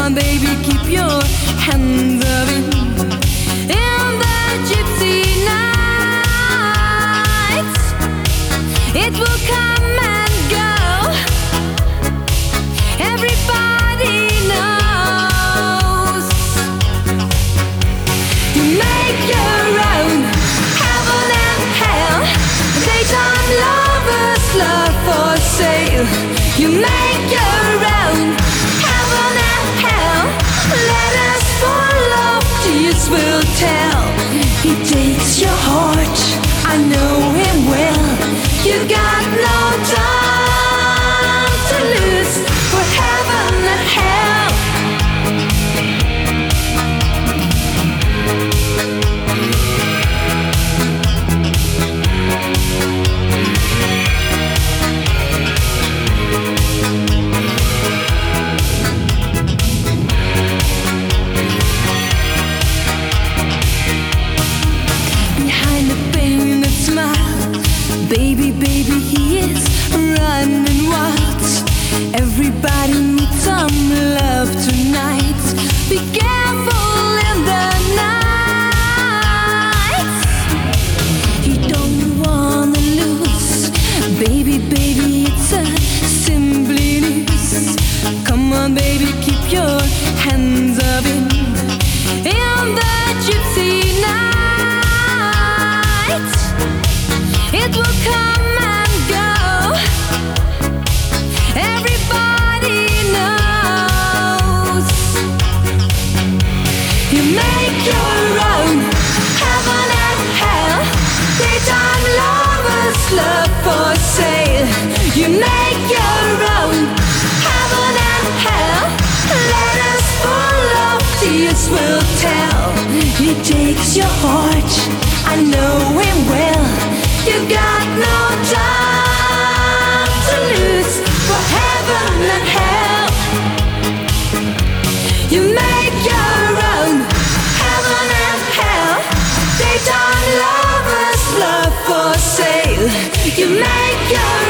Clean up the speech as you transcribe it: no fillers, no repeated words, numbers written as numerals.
on, baby, keep your hands up in the gypsy night. It will come and go. Everybody knows. You make your own heaven and hell. Daytime lovers, love for sale. You make your own heaven and hell. Letters full of tears will tell. He takes your heart, I know him well. You got no time to lose for heaven and hell. Behind the painted smile, baby, baby, he is running wild. Everybody needs some love tonight. Be careful in the night. He don't wanna lose. Baby, baby, it's a simply news. Come on, baby, keep your hands up in the gypsy night. It will come and go. Everybody knows. You make your own heaven and hell. Daytime lovers, love for sale. You make your own heaven and hell. Letters full of tears will tell. He takes your heart, I know him well. You got no time to lose for heaven and hell. You make your own heaven and hell. Daytime lovers, love for sale. You make your